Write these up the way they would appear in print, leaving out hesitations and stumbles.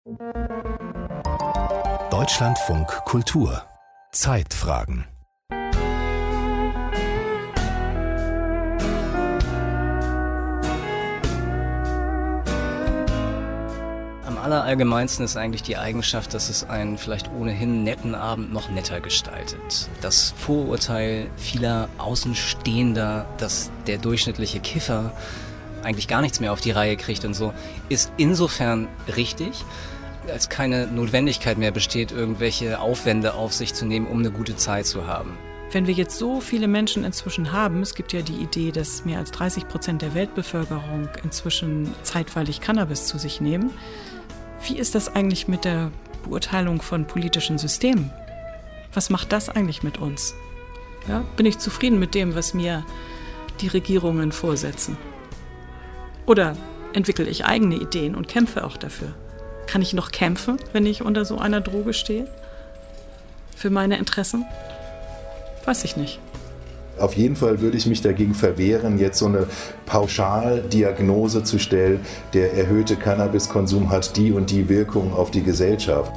Deutschlandfunk Kultur Zeitfragen. Am allerallgemeinsten ist eigentlich die Eigenschaft, dass es einen vielleicht ohnehin netten Abend noch netter gestaltet. Das Vorurteil vieler Außenstehender, dass der durchschnittliche Kiffer eigentlich gar nichts mehr auf die Reihe kriegt und so, ist insofern richtig, als keine Notwendigkeit mehr besteht, irgendwelche Aufwände auf sich zu nehmen, um eine gute Zeit zu haben. Wenn wir jetzt so viele Menschen inzwischen haben, es gibt ja die Idee, dass mehr als 30% der Weltbevölkerung inzwischen zeitweilig Cannabis zu sich nehmen. Wie ist das eigentlich mit der Beurteilung von politischen Systemen? Was macht das eigentlich mit uns? Ja, bin ich zufrieden mit dem, was mir die Regierungen vorsetzen? Oder entwickle ich eigene Ideen und kämpfe auch dafür? Kann ich noch kämpfen, wenn ich unter so einer Droge stehe? Für meine Interessen? Weiß ich nicht. Auf jeden Fall würde ich mich dagegen verwehren, jetzt so eine Pauschaldiagnose zu stellen, der erhöhte Cannabiskonsum hat die und die Wirkung auf die Gesellschaft.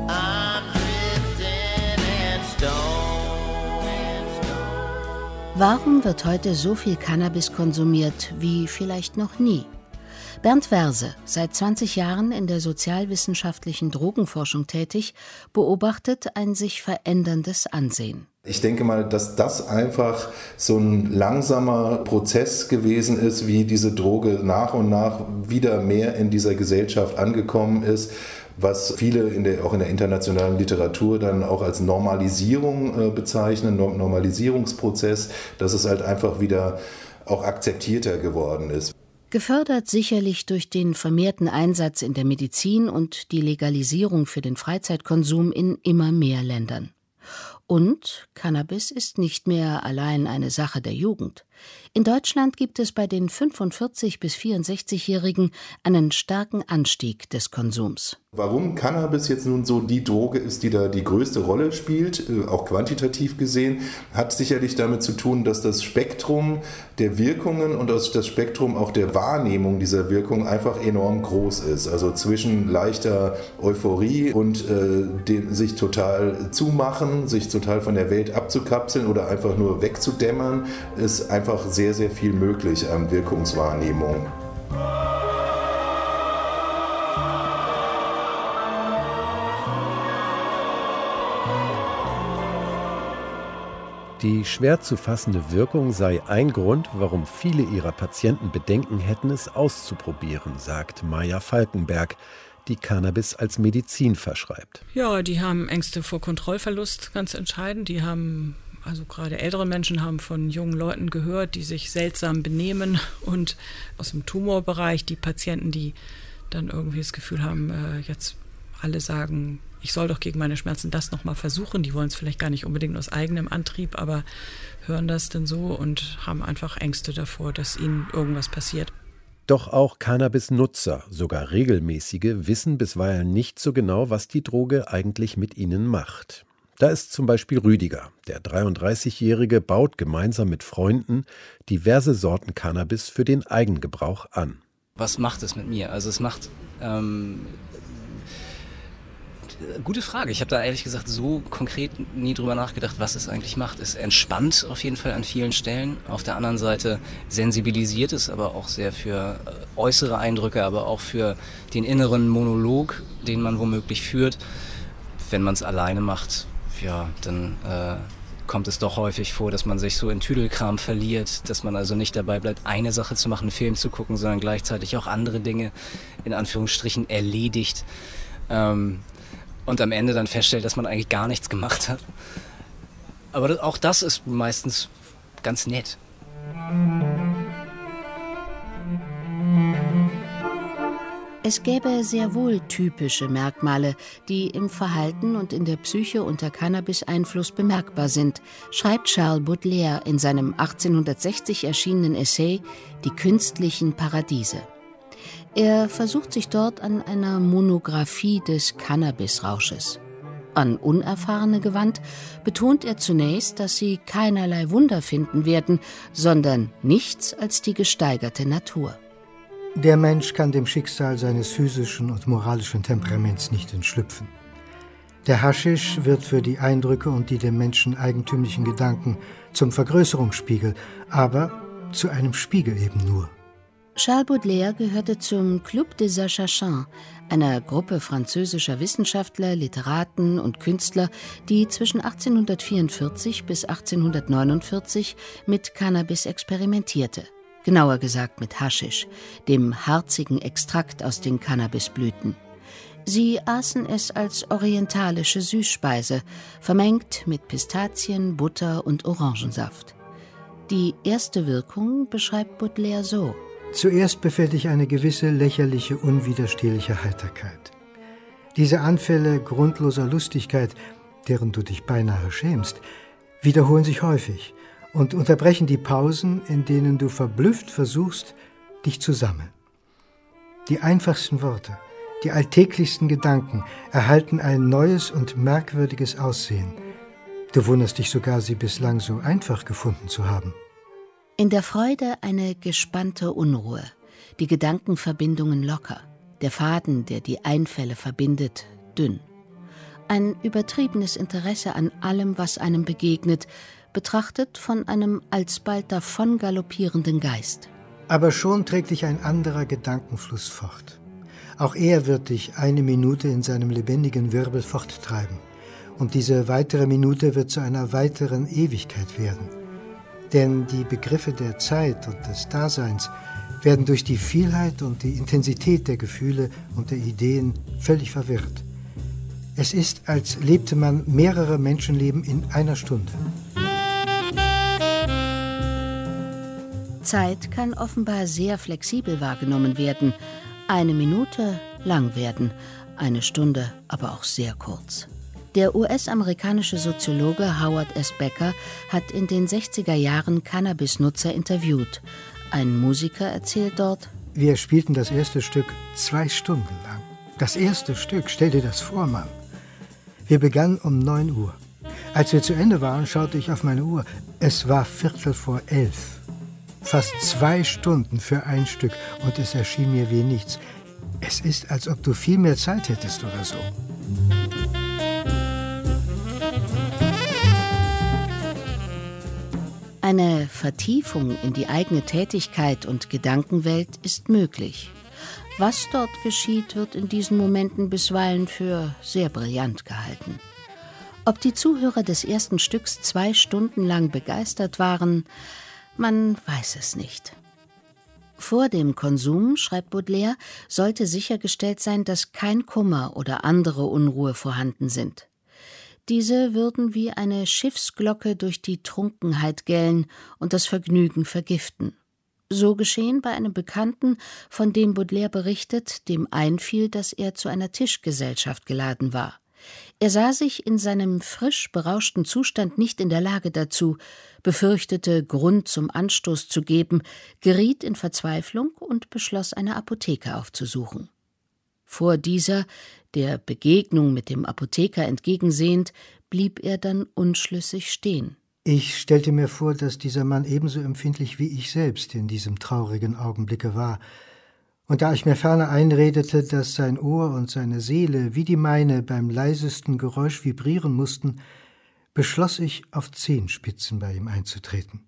Warum wird heute so viel Cannabis konsumiert wie vielleicht noch nie? Bernd Verse, seit 20 Jahren in der sozialwissenschaftlichen Drogenforschung tätig, beobachtet ein sich veränderndes Ansehen. Ich denke mal, dass das einfach so ein langsamer Prozess gewesen ist, wie diese Droge nach und nach wieder mehr in dieser Gesellschaft angekommen ist, was viele auch in der internationalen Literatur dann auch als Normalisierung bezeichnen, Normalisierungsprozess, dass es halt einfach wieder auch akzeptierter geworden ist. Gefördert sicherlich durch den vermehrten Einsatz in der Medizin und die Legalisierung für den Freizeitkonsum in immer mehr Ländern. Und Cannabis ist nicht mehr allein eine Sache der Jugend. In Deutschland gibt es bei den 45- bis 64-Jährigen einen starken Anstieg des Konsums. Warum Cannabis jetzt nun so die Droge ist, die da die größte Rolle spielt, auch quantitativ gesehen, hat sicherlich damit zu tun, dass das Spektrum der Wirkungen und das Spektrum auch der Wahrnehmung dieser Wirkung einfach enorm groß ist. Also zwischen leichter Euphorie und sich total zumachen, sich total von der Welt abzukapseln oder einfach nur wegzudämmern, ist einfach sehr, sehr viel möglich an Wirkungswahrnehmung. Die schwer zu fassende Wirkung sei ein Grund, warum viele ihrer Patienten Bedenken hätten, es auszuprobieren, sagt Maja Falkenberg, die Cannabis als Medizin verschreibt. Ja, die haben Ängste vor Kontrollverlust, ganz entscheidend. Die haben, also gerade ältere Menschen haben von jungen Leuten gehört, die sich seltsam benehmen. Und aus dem Tumorbereich die Patienten, die dann irgendwie das Gefühl haben, jetzt alle sagen, ich soll doch gegen meine Schmerzen das nochmal versuchen. Die wollen es vielleicht gar nicht unbedingt aus eigenem Antrieb, aber hören das denn so und haben einfach Ängste davor, dass ihnen irgendwas passiert. Doch auch Cannabis-Nutzer, sogar regelmäßige, wissen bisweilen nicht so genau, was die Droge eigentlich mit ihnen macht. Da ist zum Beispiel Rüdiger. Der 33-Jährige baut gemeinsam mit Freunden diverse Sorten Cannabis für den Eigengebrauch an. Was macht es mit mir? Also es macht... Gute Frage. Ich habe da ehrlich gesagt so konkret nie drüber nachgedacht, was es eigentlich macht. Es entspannt auf jeden Fall an vielen Stellen. Auf der anderen Seite sensibilisiert es aber auch sehr für äußere Eindrücke, aber auch für den inneren Monolog, den man womöglich führt. Wenn man es alleine macht, ja, dann kommt es doch häufig vor, dass man sich so in Tüdelkram verliert, dass man also nicht dabei bleibt, eine Sache zu machen, einen Film zu gucken, sondern gleichzeitig auch andere Dinge in Anführungsstrichen erledigt. Und am Ende dann feststellt, dass man eigentlich gar nichts gemacht hat. Aber auch das ist meistens ganz nett. Es gäbe sehr wohl typische Merkmale, die im Verhalten und in der Psyche unter Cannabis-Einfluss bemerkbar sind, schreibt Charles Baudelaire in seinem 1860 erschienenen Essay »Die künstlichen Paradiese«. Er versucht sich dort an einer Monographie des Cannabisrausches. An Unerfahrene gewandt, betont er zunächst, dass sie keinerlei Wunder finden werden, sondern nichts als die gesteigerte Natur. Der Mensch kann dem Schicksal seines physischen und moralischen Temperaments nicht entschlüpfen. Der Haschisch wird für die Eindrücke und die dem Menschen eigentümlichen Gedanken zum Vergrößerungsspiegel, aber zu einem Spiegel eben nur. Charles Baudelaire gehörte zum Club des Achachins, einer Gruppe französischer Wissenschaftler, Literaten und Künstler, die zwischen 1844 bis 1849 mit Cannabis experimentierte. Genauer gesagt mit Haschisch, dem harzigen Extrakt aus den Cannabisblüten. Sie aßen es als orientalische Süßspeise, vermengt mit Pistazien, Butter und Orangensaft. Die erste Wirkung beschreibt Baudelaire so: Zuerst befällt dich eine gewisse lächerliche, unwiderstehliche Heiterkeit. Diese Anfälle grundloser Lustigkeit, deren du dich beinahe schämst, wiederholen sich häufig und unterbrechen die Pausen, in denen du verblüfft versuchst, dich zu sammeln. Die einfachsten Worte, die alltäglichsten Gedanken erhalten ein neues und merkwürdiges Aussehen. Du wunderst dich sogar, sie bislang so einfach gefunden zu haben. In der Freude eine gespannte Unruhe, die Gedankenverbindungen locker, der Faden, der die Einfälle verbindet, dünn. Ein übertriebenes Interesse an allem, was einem begegnet, betrachtet von einem alsbald davon galoppierenden Geist. Aber schon trägt dich ein anderer Gedankenfluss fort. Auch er wird dich eine Minute in seinem lebendigen Wirbel forttreiben. Und diese weitere Minute wird zu einer weiteren Ewigkeit werden. Denn die Begriffe der Zeit und des Daseins werden durch die Vielheit und die Intensität der Gefühle und der Ideen völlig verwirrt. Es ist, als lebte man mehrere Menschenleben in einer Stunde. Zeit kann offenbar sehr flexibel wahrgenommen werden. Eine Minute lang werden, eine Stunde aber auch sehr kurz. Der US-amerikanische Soziologe Howard S. Becker hat in den 60er Jahren Cannabis-Nutzer interviewt. Ein Musiker erzählt dort: Wir spielten das erste Stück 2 Stunden lang. Das erste Stück, stell dir das vor, Mann. Wir begannen um 9 Uhr. Als wir zu Ende waren, schaute ich auf meine Uhr. Es war 11:15. Fast 2 Stunden für ein Stück und es erschien mir wie nichts. Es ist, als ob du viel mehr Zeit hättest oder so. Eine Vertiefung in die eigene Tätigkeit und Gedankenwelt ist möglich. Was dort geschieht, wird in diesen Momenten bisweilen für sehr brillant gehalten. Ob die Zuhörer des ersten Stücks 2 Stunden lang begeistert waren, man weiß es nicht. Vor dem Konsum, schreibt Baudelaire, sollte sichergestellt sein, dass kein Kummer oder andere Unruhe vorhanden sind. Diese würden wie eine Schiffsglocke durch die Trunkenheit gellen und das Vergnügen vergiften. So geschehen bei einem Bekannten, von dem Baudelaire berichtet, dem einfiel, dass er zu einer Tischgesellschaft geladen war. Er sah sich in seinem frisch berauschten Zustand nicht in der Lage dazu, befürchtete, Grund zum Anstoß zu geben, geriet in Verzweiflung und beschloss, eine Apotheke aufzusuchen. Vor dieser, der Begegnung mit dem Apotheker entgegensehend, blieb er dann unschlüssig stehen. Ich stellte mir vor, dass dieser Mann ebenso empfindlich wie ich selbst in diesem traurigen Augenblicke war. Und da ich mir ferner einredete, dass sein Ohr und seine Seele wie die meine beim leisesten Geräusch vibrieren mussten, beschloss ich, auf Zehenspitzen bei ihm einzutreten.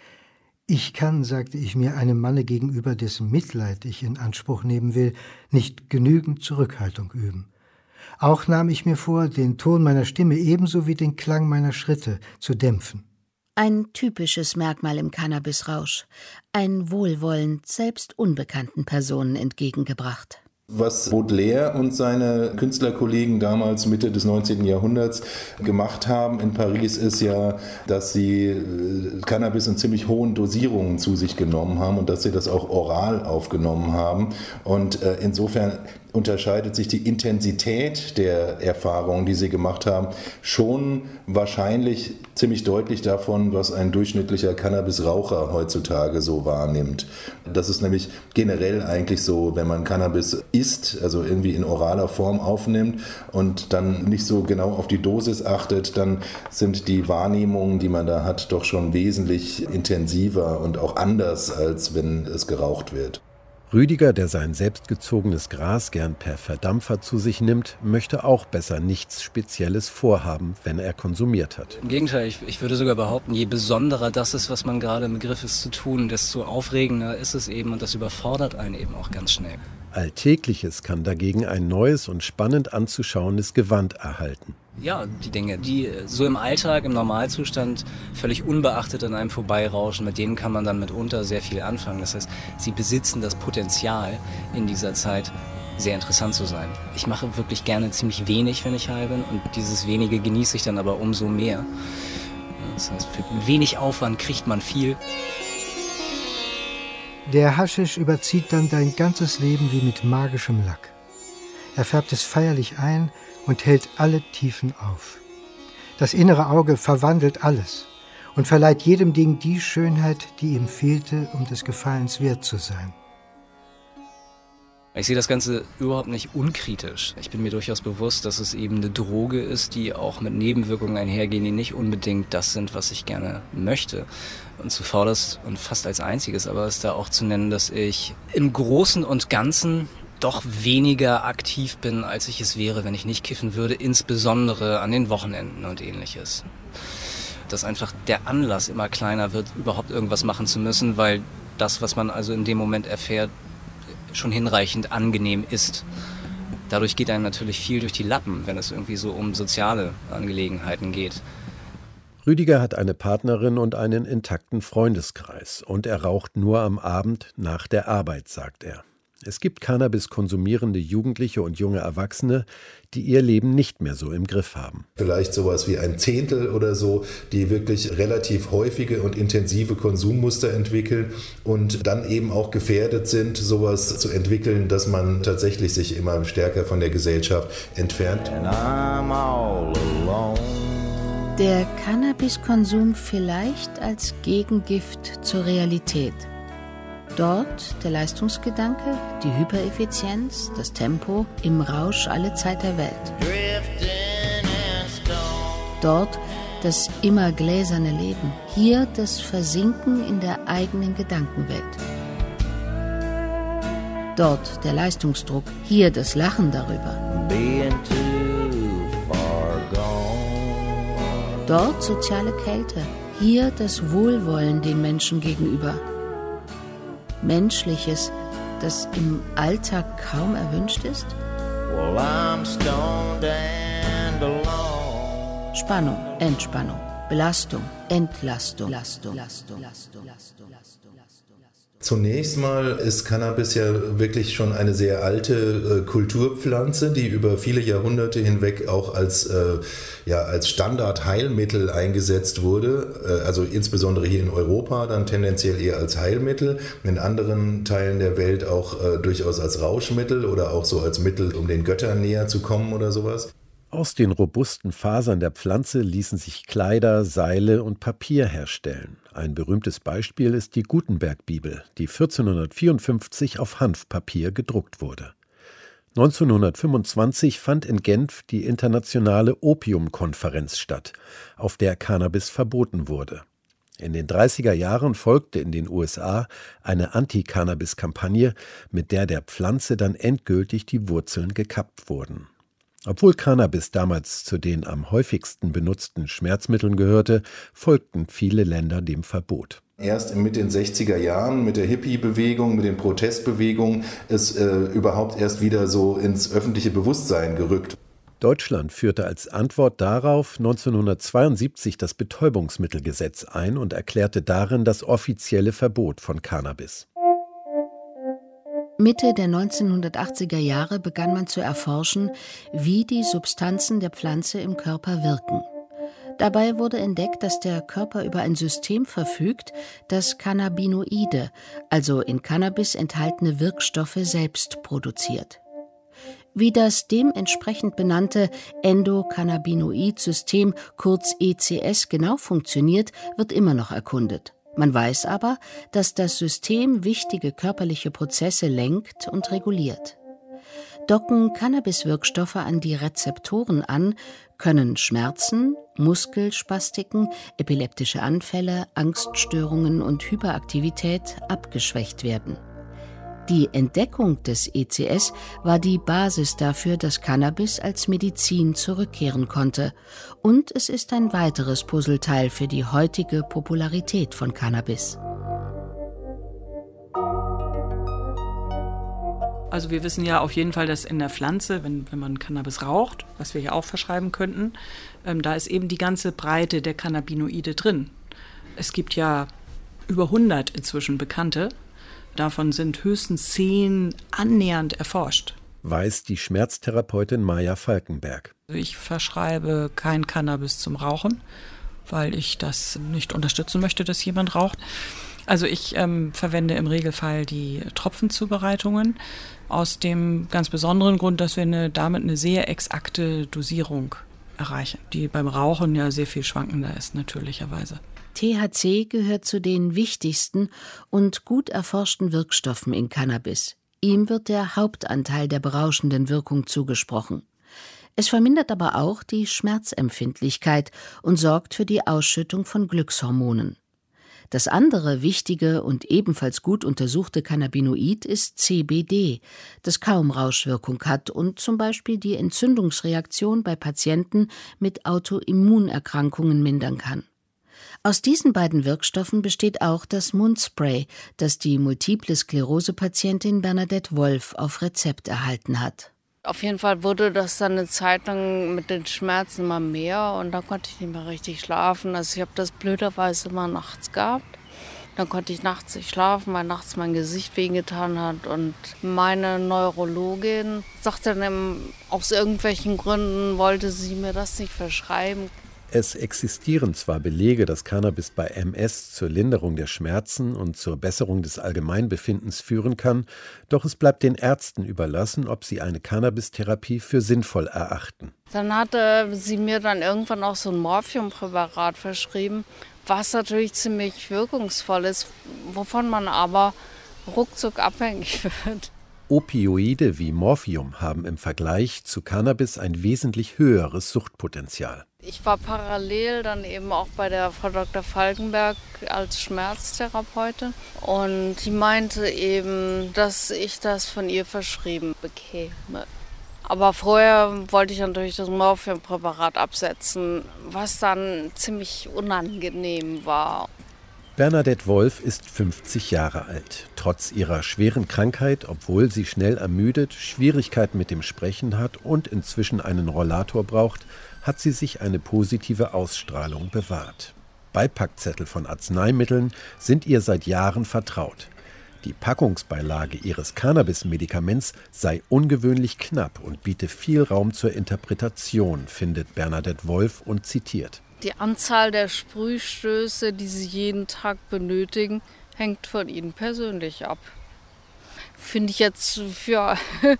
Ich kann, sagte ich mir, einem Manne gegenüber, dessen Mitleid ich in Anspruch nehmen will, nicht genügend Zurückhaltung üben. Auch nahm ich mir vor, den Ton meiner Stimme ebenso wie den Klang meiner Schritte zu dämpfen. Ein typisches Merkmal im Cannabisrausch, ein Wohlwollend selbst unbekannten Personen entgegengebracht. Was Baudelaire und seine Künstlerkollegen damals Mitte des 19. Jahrhunderts gemacht haben in Paris, ist ja, dass sie Cannabis in ziemlich hohen Dosierungen zu sich genommen haben und dass sie das auch oral aufgenommen haben. Und insofern unterscheidet sich die Intensität der Erfahrungen, die sie gemacht haben, schon wahrscheinlich ziemlich deutlich davon, was ein durchschnittlicher Cannabisraucher heutzutage so wahrnimmt. Das ist nämlich generell eigentlich so, wenn man Cannabis isst, also irgendwie in oraler Form aufnimmt und dann nicht so genau auf die Dosis achtet, dann sind die Wahrnehmungen, die man da hat, doch schon wesentlich intensiver und auch anders, als wenn es geraucht wird. Rüdiger, der sein selbstgezogenes Gras gern per Verdampfer zu sich nimmt, möchte auch besser nichts Spezielles vorhaben, wenn er konsumiert hat. Im Gegenteil, ich würde sogar behaupten, je besonderer das ist, was man gerade im Begriff ist zu tun, desto aufregender ist es eben und das überfordert einen eben auch ganz schnell. Alltägliches kann dagegen ein neues und spannend anzuschauendes Gewand erhalten. Ja, die Dinge, die so im Alltag, im Normalzustand völlig unbeachtet an einem vorbeirauschen, mit denen kann man dann mitunter sehr viel anfangen. Das heißt, sie besitzen das Potenzial, in dieser Zeit sehr interessant zu sein. Ich mache wirklich gerne ziemlich wenig, wenn ich high bin, und dieses Wenige genieße ich dann aber umso mehr. Das heißt, für wenig Aufwand kriegt man viel. Der Haschisch überzieht dann dein ganzes Leben wie mit magischem Lack. Er färbt es feierlich ein und hält alle Tiefen auf. Das innere Auge verwandelt alles und verleiht jedem Ding die Schönheit, die ihm fehlte, um des Gefallens wert zu sein. Ich sehe das Ganze überhaupt nicht unkritisch. Ich bin mir durchaus bewusst, dass es eben eine Droge ist, die auch mit Nebenwirkungen einhergehen, die nicht unbedingt das sind, was ich gerne möchte. Und zuvorderst und fast als einziges aber ist da auch zu nennen, dass ich im Großen und Ganzen doch weniger aktiv bin, als ich es wäre, wenn ich nicht kiffen würde, insbesondere an den Wochenenden und ähnliches. Dass einfach der Anlass immer kleiner wird, überhaupt irgendwas machen zu müssen, weil das, was man also in dem Moment erfährt, schon hinreichend angenehm ist. Dadurch geht einem natürlich viel durch die Lappen, wenn es irgendwie so um soziale Angelegenheiten geht. Rüdiger hat eine Partnerin und einen intakten Freundeskreis und er raucht nur am Abend nach der Arbeit, sagt er. Es gibt Cannabis konsumierende Jugendliche und junge Erwachsene, die ihr Leben nicht mehr so im Griff haben. Vielleicht sowas wie ein Zehntel oder so, die wirklich relativ häufige und intensive Konsummuster entwickeln und dann eben auch gefährdet sind, sowas zu entwickeln, dass man tatsächlich sich immer stärker von der Gesellschaft entfernt. Der Cannabiskonsum vielleicht als Gegengift zur Realität. Dort der Leistungsgedanke, die Hypereffizienz, das Tempo, im Rausch alle Zeit der Welt. Dort das immer gläserne Leben, hier das Versinken in der eigenen Gedankenwelt. Dort der Leistungsdruck, hier das Lachen darüber. Dort soziale Kälte, hier das Wohlwollen den Menschen gegenüber. Menschliches, das im Alltag kaum erwünscht ist? Spannung, Entspannung, Belastung, Entlastung. Zunächst mal ist Cannabis ja wirklich schon eine sehr alte Kulturpflanze, die über viele Jahrhunderte hinweg auch als Standardheilmittel eingesetzt wurde. Also insbesondere hier in Europa dann tendenziell eher als Heilmittel, in anderen Teilen der Welt auch durchaus als Rauschmittel oder auch so als Mittel, um den Göttern näher zu kommen oder sowas. Aus den robusten Fasern der Pflanze ließen sich Kleider, Seile und Papier herstellen. Ein berühmtes Beispiel ist die Gutenberg-Bibel, die 1454 auf Hanfpapier gedruckt wurde. 1925 fand in Genf die internationale Opiumkonferenz statt, auf der Cannabis verboten wurde. In den 30er Jahren folgte in den USA eine Anti-Cannabis-Kampagne, mit der Pflanze dann endgültig die Wurzeln gekappt wurden. Obwohl Cannabis damals zu den am häufigsten benutzten Schmerzmitteln gehörte, folgten viele Länder dem Verbot. Erst mit den 60er Jahren, mit der Hippie-Bewegung, mit den Protestbewegungen ist überhaupt erst wieder so ins öffentliche Bewusstsein gerückt. Deutschland führte als Antwort darauf 1972 das Betäubungsmittelgesetz ein und erklärte darin das offizielle Verbot von Cannabis. Mitte der 1980er Jahre begann man zu erforschen, wie die Substanzen der Pflanze im Körper wirken. Dabei wurde entdeckt, dass der Körper über ein System verfügt, das Cannabinoide, also in Cannabis enthaltene Wirkstoffe, selbst produziert. Wie das dementsprechend benannte Endokannabinoid-System, kurz ECS, genau funktioniert, wird immer noch erkundet. Man weiß aber, dass das System wichtige körperliche Prozesse lenkt und reguliert. Docken Cannabiswirkstoffe an die Rezeptoren an, können Schmerzen, Muskelspastiken, epileptische Anfälle, Angststörungen und Hyperaktivität abgeschwächt werden. Die Entdeckung des ECS war die Basis dafür, dass Cannabis als Medizin zurückkehren konnte. Und es ist ein weiteres Puzzleteil für die heutige Popularität von Cannabis. Also wir wissen ja auf jeden Fall, dass in der Pflanze, wenn man Cannabis raucht, was wir ja auch verschreiben könnten, da ist eben die ganze Breite der Cannabinoide drin. Es gibt ja über 100 inzwischen bekannte. Davon sind höchstens 10 annähernd erforscht. Weiß die Schmerztherapeutin Maja Falkenberg. Ich verschreibe kein Cannabis zum Rauchen, weil ich das nicht unterstützen möchte, dass jemand raucht. Also ich verwende im Regelfall die Tropfenzubereitungen aus dem ganz besonderen Grund, dass wir damit eine sehr exakte Dosierung erreichen, die beim Rauchen ja sehr viel schwankender ist, natürlicherweise. THC gehört zu den wichtigsten und gut erforschten Wirkstoffen in Cannabis. Ihm wird der Hauptanteil der berauschenden Wirkung zugesprochen. Es vermindert aber auch die Schmerzempfindlichkeit und sorgt für die Ausschüttung von Glückshormonen. Das andere wichtige und ebenfalls gut untersuchte Cannabinoid ist CBD, das kaum Rauschwirkung hat und zum Beispiel die Entzündungsreaktion bei Patienten mit Autoimmunerkrankungen mindern kann. Aus diesen beiden Wirkstoffen besteht auch das Mundspray, das die Multiple-Sklerose-Patientin Bernadette Wolf auf Rezept erhalten hat. Auf jeden Fall wurde das dann eine Zeit lang mit den Schmerzen immer mehr und dann konnte ich nicht mehr richtig schlafen. Also ich habe das blöderweise immer nachts gehabt. Dann konnte ich nachts nicht schlafen, weil nachts mein Gesicht wehgetan hat. Und meine Neurologin sagte dann, aus irgendwelchen Gründen wollte sie mir das nicht verschreiben. Es existieren zwar Belege, dass Cannabis bei MS zur Linderung der Schmerzen und zur Besserung des Allgemeinbefindens führen kann, doch es bleibt den Ärzten überlassen, ob sie eine Cannabis-Therapie für sinnvoll erachten. Dann hatte sie mir dann irgendwann auch so ein Morphiumpräparat verschrieben, was natürlich ziemlich wirkungsvoll ist, wovon man aber ruckzuck abhängig wird. Opioide wie Morphium haben im Vergleich zu Cannabis ein wesentlich höheres Suchtpotenzial. Ich war parallel dann eben auch bei der Frau Dr. Falkenberg als Schmerztherapeutin und die meinte eben, dass ich das von ihr verschrieben bekäme. Aber vorher wollte ich natürlich das Morphiumpräparat absetzen, was dann ziemlich unangenehm war. Bernadette Wolf ist 50 Jahre alt. Trotz ihrer schweren Krankheit, obwohl sie schnell ermüdet, Schwierigkeiten mit dem Sprechen hat und inzwischen einen Rollator braucht, hat sie sich eine positive Ausstrahlung bewahrt. Beipackzettel von Arzneimitteln sind ihr seit Jahren vertraut. Die Packungsbeilage ihres Cannabis-Medikaments sei ungewöhnlich knapp und biete viel Raum zur Interpretation, findet Bernadette Wolf und zitiert. Die Anzahl der Sprühstöße, die Sie jeden Tag benötigen, hängt von Ihnen persönlich ab. Finde ich jetzt, ja,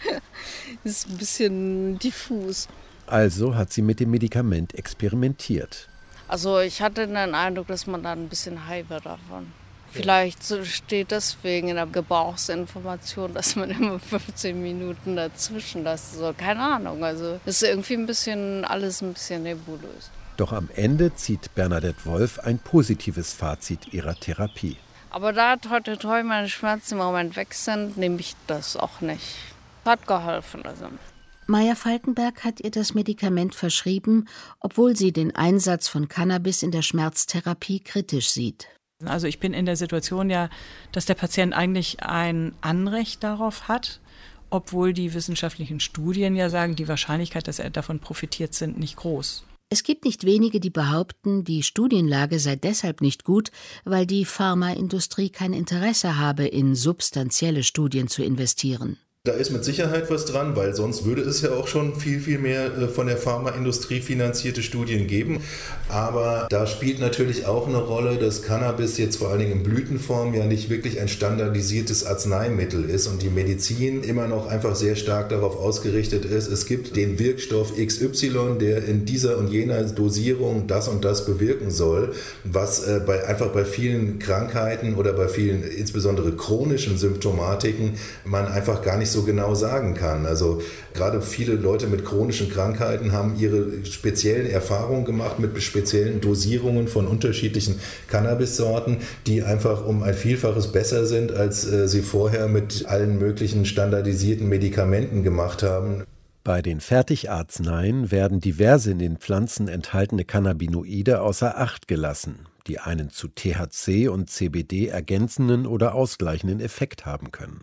ist ein bisschen diffus. Also hat sie mit dem Medikament experimentiert. Also ich hatte den Eindruck, dass man da ein bisschen high wird davon. Vielleicht steht deswegen in der Gebrauchsinformation, dass man immer 15 Minuten dazwischen lässt. So, keine Ahnung, also ist irgendwie alles ein bisschen nebulös. Doch am Ende zieht Bernadette Wolf ein positives Fazit ihrer Therapie. Aber da toi toi toi meine Schmerzen im Moment weg sind, nehme ich das auch nicht. Hat geholfen. Also. Maja Falkenberg hat ihr das Medikament verschrieben, obwohl sie den Einsatz von Cannabis in der Schmerztherapie kritisch sieht. Also ich bin in der Situation ja, dass der Patient eigentlich ein Anrecht darauf hat, obwohl die wissenschaftlichen Studien ja sagen, die Wahrscheinlichkeit, dass er davon profitiert, sind nicht groß. Es gibt nicht wenige, die behaupten, die Studienlage sei deshalb nicht gut, weil die Pharmaindustrie kein Interesse habe, in substanzielle Studien zu investieren. Da ist mit Sicherheit was dran, weil sonst würde es ja auch schon viel, viel mehr von der Pharmaindustrie finanzierte Studien geben. Aber da spielt natürlich auch eine Rolle, dass Cannabis jetzt vor allen Dingen in Blütenform ja nicht wirklich ein standardisiertes Arzneimittel ist und die Medizin immer noch einfach sehr stark darauf ausgerichtet ist. Es gibt den Wirkstoff XY, der in dieser und jener Dosierung das und das bewirken soll, was bei vielen Krankheiten oder bei vielen insbesondere chronischen Symptomatiken man einfach gar nicht nicht so genau sagen kann. Also gerade viele Leute mit chronischen Krankheiten haben ihre speziellen Erfahrungen gemacht mit speziellen Dosierungen von unterschiedlichen Cannabissorten, die einfach um ein Vielfaches besser sind, als sie vorher mit allen möglichen standardisierten Medikamenten gemacht haben. Bei den Fertigarzneien werden diverse in den Pflanzen enthaltene Cannabinoide außer Acht gelassen, die einen zu THC und CBD ergänzenden oder ausgleichenden Effekt haben können.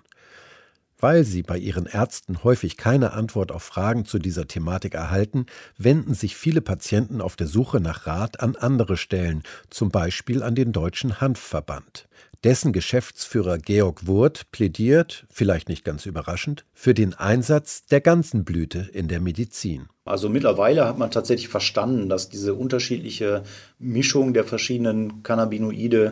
Weil sie bei ihren Ärzten häufig keine Antwort auf Fragen zu dieser Thematik erhalten, wenden sich viele Patienten auf der Suche nach Rat an andere Stellen, zum Beispiel an den Deutschen Hanfverband. Dessen Geschäftsführer Georg Wurth plädiert, vielleicht nicht ganz überraschend, für den Einsatz der ganzen Blüte in der Medizin. Also mittlerweile hat man tatsächlich verstanden, dass diese unterschiedliche Mischung der verschiedenen Cannabinoide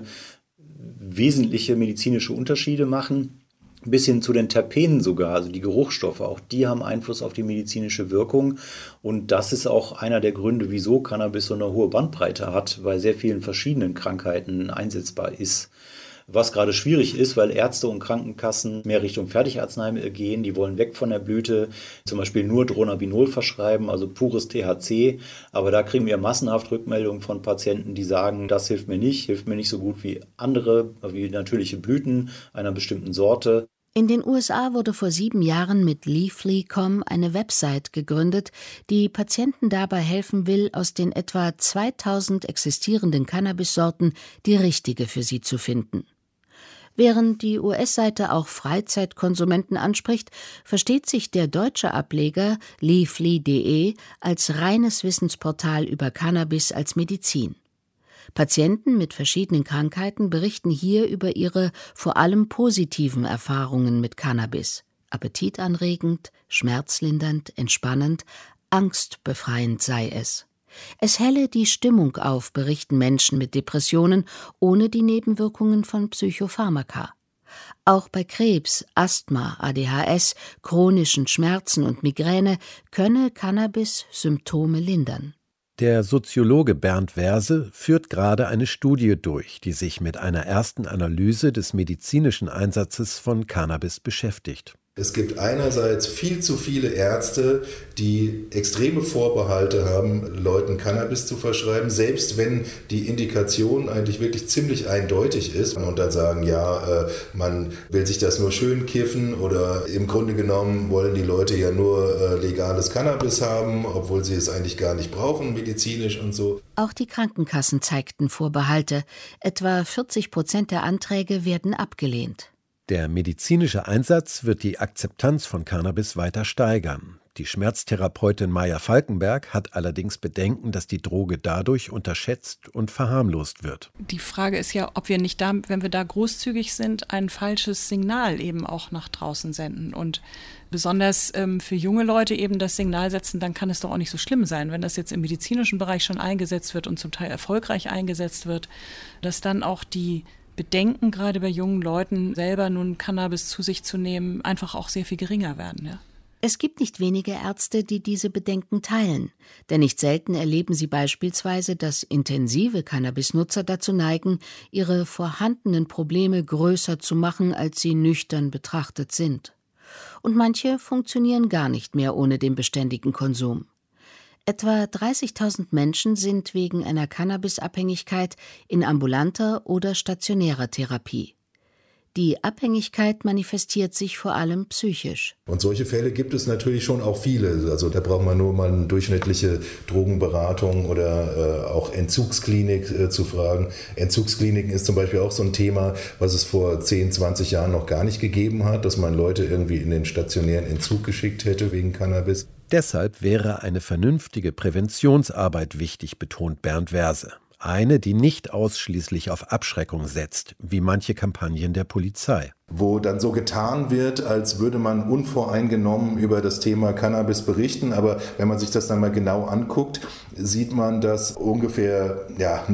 wesentliche medizinische Unterschiede machen. Bis hin zu den Terpenen sogar, also die Geruchsstoffe, auch die haben Einfluss auf die medizinische Wirkung. Und das ist auch einer der Gründe, wieso Cannabis so eine hohe Bandbreite hat, bei sehr vielen verschiedenen Krankheiten einsetzbar ist. Was gerade schwierig ist, weil Ärzte und Krankenkassen mehr Richtung Fertigarznei gehen, die wollen weg von der Blüte, zum Beispiel nur Dronabinol verschreiben, also pures THC. Aber da kriegen wir massenhaft Rückmeldungen von Patienten, die sagen, das hilft mir nicht so gut wie andere, wie natürliche Blüten einer bestimmten Sorte. In den USA wurde vor 7 Jahren mit Leafly.com eine Website gegründet, die Patienten dabei helfen will, aus den etwa 2000 existierenden Cannabissorten die richtige für sie zu finden. Während die US-Seite auch Freizeitkonsumenten anspricht, versteht sich der deutsche Ableger Leafly.de als reines Wissensportal über Cannabis als Medizin. Patienten mit verschiedenen Krankheiten berichten hier über ihre vor allem positiven Erfahrungen mit Cannabis. Appetitanregend, schmerzlindernd, entspannend, angstbefreiend sei es. Es helle die Stimmung auf, berichten Menschen mit Depressionen, ohne die Nebenwirkungen von Psychopharmaka. Auch bei Krebs, Asthma, ADHS, chronischen Schmerzen und Migräne könne Cannabis Symptome lindern. Der Soziologe Bernd Werse führt gerade eine Studie durch, die sich mit einer ersten Analyse des medizinischen Einsatzes von Cannabis beschäftigt. Es gibt einerseits viel zu viele Ärzte, die extreme Vorbehalte haben, Leuten Cannabis zu verschreiben, selbst wenn die Indikation eigentlich wirklich ziemlich eindeutig ist und dann sagen, ja, man will sich das nur schön kiffen oder im Grunde genommen wollen die Leute ja nur legales Cannabis haben, obwohl sie es eigentlich gar nicht brauchen, medizinisch und so. Auch die Krankenkassen zeigten Vorbehalte. Etwa 40% der Anträge werden abgelehnt. Der medizinische Einsatz wird die Akzeptanz von Cannabis weiter steigern. Die Schmerztherapeutin Maja Falkenberg hat allerdings Bedenken, dass die Droge dadurch unterschätzt und verharmlost wird. Die Frage ist ja, ob wir nicht da, wenn wir da großzügig sind, ein falsches Signal eben auch nach draußen senden. Und besonders für junge Leute eben das Signal setzen, dann kann es doch auch nicht so schlimm sein, wenn das jetzt im medizinischen Bereich schon eingesetzt wird und zum Teil erfolgreich eingesetzt wird, dass dann auch die Bedenken, gerade bei jungen Leuten, selber nun Cannabis zu sich zu nehmen, einfach auch sehr viel geringer werden. Ja? Es gibt nicht wenige Ärzte, die diese Bedenken teilen. Denn nicht selten erleben sie beispielsweise, dass intensive Cannabisnutzer dazu neigen, ihre vorhandenen Probleme größer zu machen, als sie nüchtern betrachtet sind. Und manche funktionieren gar nicht mehr ohne den beständigen Konsum. Etwa 30.000 Menschen sind wegen einer Cannabisabhängigkeit in ambulanter oder stationärer Therapie. Die Abhängigkeit manifestiert sich vor allem psychisch. Und solche Fälle gibt es natürlich schon auch viele. Also da braucht man nur mal eine durchschnittliche Drogenberatung oder auch Entzugsklinik zu fragen. Entzugskliniken ist zum Beispiel auch so ein Thema, was es vor 10, 20 Jahren noch gar nicht gegeben hat, dass man Leute irgendwie in den stationären Entzug geschickt hätte wegen Cannabis. Deshalb wäre eine vernünftige Präventionsarbeit wichtig, betont Bernd Werse. Eine, die nicht ausschließlich auf Abschreckung setzt, wie manche Kampagnen der Polizei. Wo dann so getan wird, als würde man unvoreingenommen über das Thema Cannabis berichten. Aber wenn man sich das dann mal genau anguckt, sieht man, dass ungefähr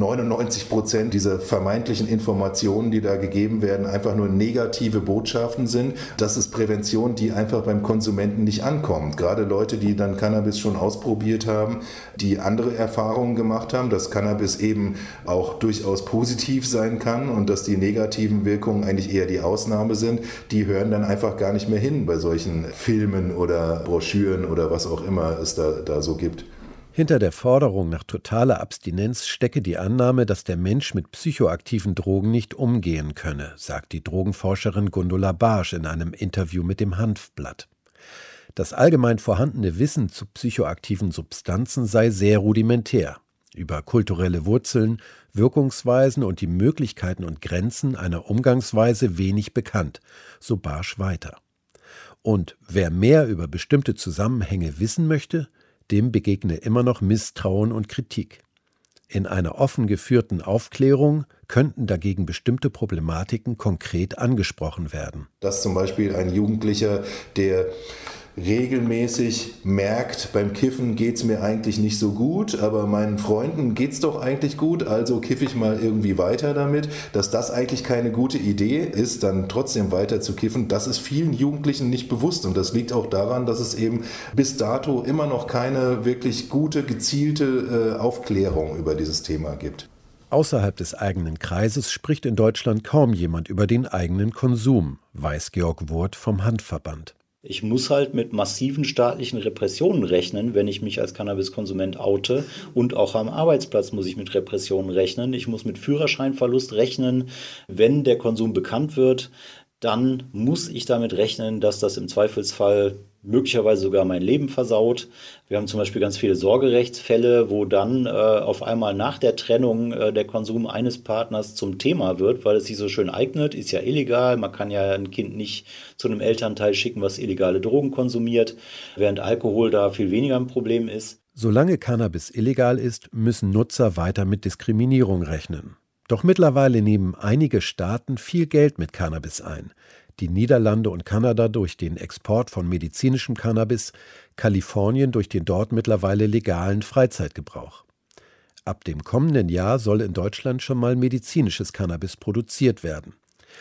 99% dieser vermeintlichen Informationen, die da gegeben werden, einfach nur negative Botschaften sind. Das ist Prävention, die einfach beim Konsumenten nicht ankommt. Gerade Leute, die dann Cannabis schon ausprobiert haben, die andere Erfahrungen gemacht haben, dass Cannabis eben auch durchaus positiv sein kann und dass die negativen Wirkungen eigentlich eher die Ausnahme Notaufnahme sind, die hören dann einfach gar nicht mehr hin bei solchen Filmen oder Broschüren oder was auch immer es da so gibt. Hinter der Forderung nach totaler Abstinenz stecke die Annahme, dass der Mensch mit psychoaktiven Drogen nicht umgehen könne, sagt die Drogenforscherin Gundula Barsch in einem Interview mit dem Hanfblatt. Das allgemein vorhandene Wissen zu psychoaktiven Substanzen sei sehr rudimentär. Über kulturelle Wurzeln, Wirkungsweisen und die Möglichkeiten und Grenzen einer Umgangsweise wenig bekannt, so Barsch weiter. Und wer mehr über bestimmte Zusammenhänge wissen möchte, dem begegne immer noch Misstrauen und Kritik. In einer offen geführten Aufklärung könnten dagegen bestimmte Problematiken konkret angesprochen werden. Dass zum Beispiel ein Jugendlicher, der regelmäßig merkt, beim Kiffen geht's mir eigentlich nicht so gut, aber meinen Freunden geht's doch eigentlich gut, also kiffe ich mal irgendwie weiter damit, dass das eigentlich keine gute Idee ist, dann trotzdem weiter zu kiffen, das ist vielen Jugendlichen nicht bewusst und das liegt auch daran, dass es eben bis dato immer noch keine wirklich gute, gezielte Aufklärung über dieses Thema gibt. Außerhalb des eigenen Kreises spricht in Deutschland kaum jemand über den eigenen Konsum, weiß Georg Wurth vom Hanfverband. Ich muss halt mit massiven staatlichen Repressionen rechnen, wenn ich mich als Cannabiskonsument oute. Und auch am Arbeitsplatz muss ich mit Repressionen rechnen. Ich muss mit Führerscheinverlust rechnen. Wenn der Konsum bekannt wird, dann muss ich damit rechnen, dass das im Zweifelsfall möglicherweise sogar mein Leben versaut. Wir haben zum Beispiel ganz viele Sorgerechtsfälle, wo dann auf einmal nach der Trennung der Konsum eines Partners zum Thema wird, weil es sich so schön eignet, ist ja illegal. Man kann ja ein Kind nicht zu einem Elternteil schicken, was illegale Drogen konsumiert, während Alkohol da viel weniger ein Problem ist. Solange Cannabis illegal ist, müssen Nutzer weiter mit Diskriminierung rechnen. Doch mittlerweile nehmen einige Staaten viel Geld mit Cannabis ein. Die Niederlande und Kanada durch den Export von medizinischem Cannabis, Kalifornien durch den dort mittlerweile legalen Freizeitgebrauch. Ab dem kommenden Jahr soll in Deutschland schon mal medizinisches Cannabis produziert werden.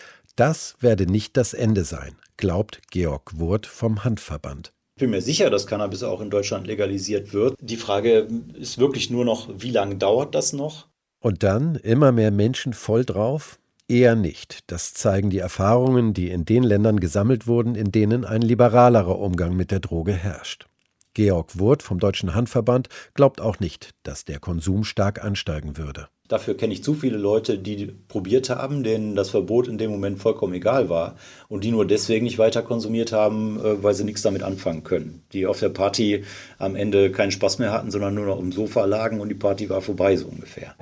Das werde nicht das Ende sein, glaubt Georg Wurth vom Hanfverband. Ich bin mir sicher, dass Cannabis auch in Deutschland legalisiert wird. Die Frage ist wirklich nur noch, wie lange dauert das noch? Und dann immer mehr Menschen voll drauf? Eher nicht. Das zeigen die Erfahrungen, die in den Ländern gesammelt wurden, in denen ein liberalerer Umgang mit der Droge herrscht. Georg Wurth vom Deutschen Hanfverband glaubt auch nicht, dass der Konsum stark ansteigen würde. Dafür kenne ich zu viele Leute, die probiert haben, denen das Verbot in dem Moment vollkommen egal war und die nur deswegen nicht weiter konsumiert haben, weil sie nichts damit anfangen können. Die auf der Party am Ende keinen Spaß mehr hatten, sondern nur noch im Sofa lagen und die Party war vorbei, so ungefähr.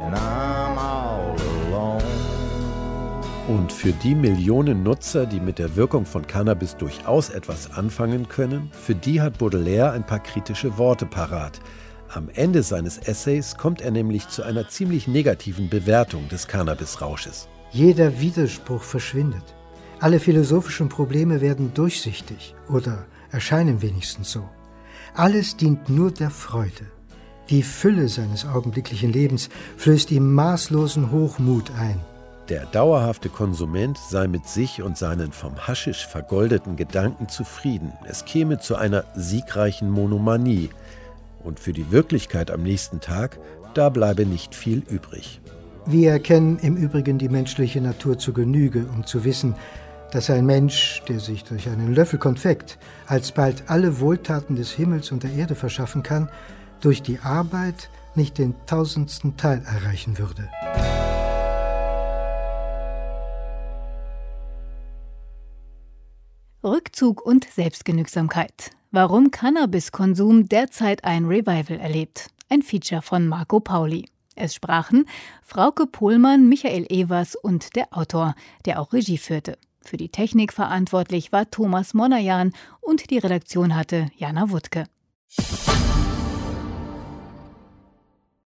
Und für die Millionen Nutzer, die mit der Wirkung von Cannabis durchaus etwas anfangen können, für die hat Baudelaire ein paar kritische Worte parat. Am Ende seines Essays kommt er nämlich zu einer ziemlich negativen Bewertung des Cannabisrausches. Jeder Widerspruch verschwindet. Alle philosophischen Probleme werden durchsichtig oder erscheinen wenigstens so. Alles dient nur der Freude. Die Fülle seines augenblicklichen Lebens flößt ihm maßlosen Hochmut ein. Der dauerhafte Konsument sei mit sich und seinen vom Haschisch vergoldeten Gedanken zufrieden. Es käme zu einer siegreichen Monomanie. Und für die Wirklichkeit am nächsten Tag, da bleibe nicht viel übrig. Wir erkennen im Übrigen die menschliche Natur zu Genüge, um zu wissen, dass ein Mensch, der sich durch einen Löffel Konfekt alsbald alle Wohltaten des Himmels und der Erde verschaffen kann, durch die Arbeit nicht den 1000. Teil erreichen würde. Rückzug und Selbstgenügsamkeit. Warum Cannabiskonsum derzeit ein Revival erlebt. Ein Feature von Marco Pauli. Es sprachen Frauke Pohlmann, Michael Evers und der Autor, der auch Regie führte. Für die Technik verantwortlich war Thomas Monajan und die Redaktion hatte Jana Wuttke.